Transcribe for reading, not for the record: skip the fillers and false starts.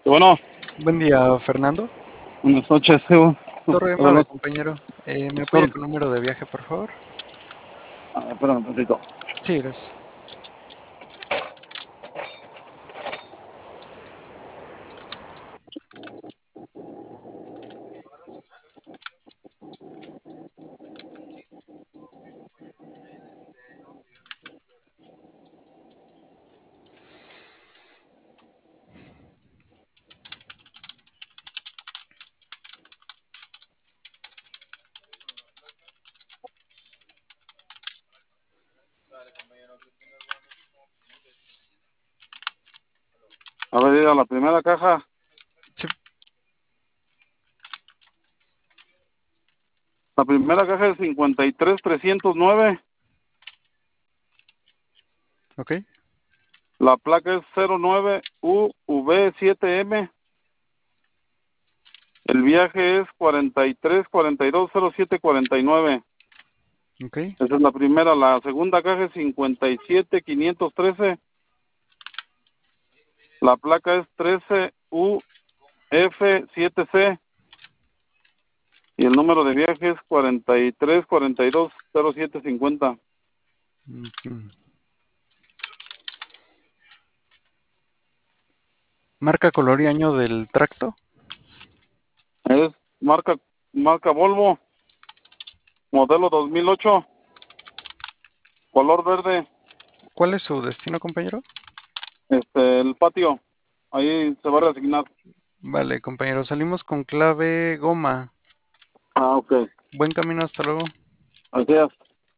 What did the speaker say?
Bueno, Buen día, Fernando. buenas noches, Evo. Torre llamada, Hola, compañero. ¿Me apoya Héctor. con número de viaje, por favor? Espérame un tantito. Sí, gracias. A ver, ir a la primera caja. Sí, La primera caja es 53309. ok. La placa es 09UV7M. El viaje es 43420749. Ok. Esa es la primera. La segunda caja es 57513. La placa es 13UF7C. Y el número de viaje es 43420750. Mm. Marca, color y año del tracto. Es marca Volvo, modelo 2008, color verde. ¿Cuál es su destino, compañero? El patio, ahí se va a reasignar. Vale, compañero. Salimos con clave goma. Ok. Buen camino, hasta luego. Así es.